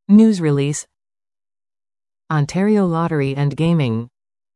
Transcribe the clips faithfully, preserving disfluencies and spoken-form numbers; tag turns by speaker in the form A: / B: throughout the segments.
A: News release. Ontario Lottery and Gaming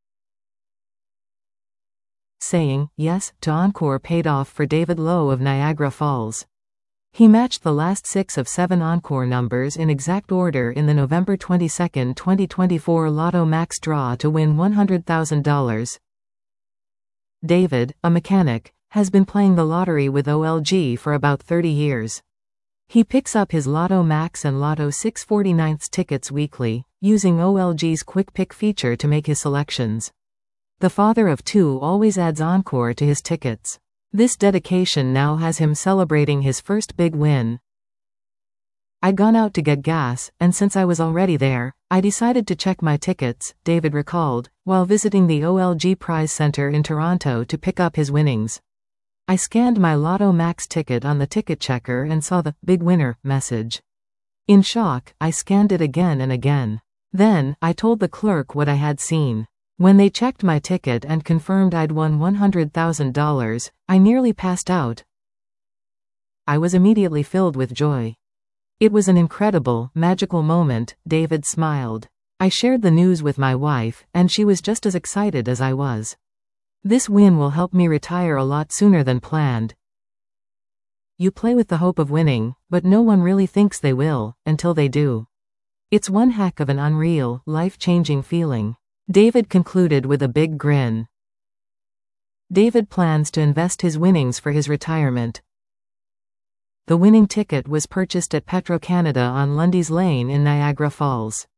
A: saying yes to Encore paid off for David Lowe of Niagara Falls. He matched the last six of seven Encore numbers in exact order in the November twenty-second, twenty twenty-four Lotto Max draw to win one hundred thousand dollars. David, a mechanic, has been playing the lottery with O L G for about thirty years. He picks up his Lotto Max and Lotto six forty-nine tickets weekly, using O L G's Quick Pick feature to make his selections. The father of two always adds Encore to his tickets. This dedication now has him celebrating his first big win. "I'd gone out to get gas, and since I was already there, I decided to check my tickets," David recalled, while visiting the O L G Prize Center in Toronto to pick up his winnings. "I scanned my Lotto Max ticket on the ticket checker and saw the Big Winner message. In shock, I scanned it again and again. Then, I told the clerk what I had seen. When they checked my ticket and confirmed I'd won one hundred thousand dollars, I nearly passed out. I was immediately filled with joy. It was an incredible, magical moment," David smiled. "I shared the news with my wife, and she was just as excited as I was. This win will help me retire a lot sooner than planned." You play with the hope of winning, but no one really thinks they will, until they do. It's one heck of an unreal, life-changing feeling. David concluded with a big grin. David plans to invest his winnings for his retirement. The winning ticket was purchased at Petro-Canada on Lundy's Lane in Niagara Falls.